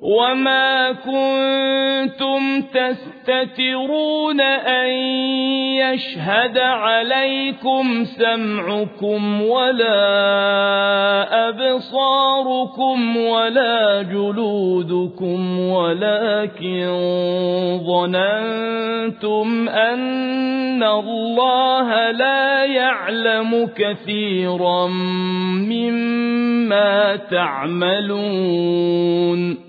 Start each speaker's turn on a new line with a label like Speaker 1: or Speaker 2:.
Speaker 1: وما كنتم تستترون أن يشهد عليكم سمعكم ولا أبصاركم ولا جلودكم ولكن ظننتم أن الله لا يعلم كثيرا مما تعملون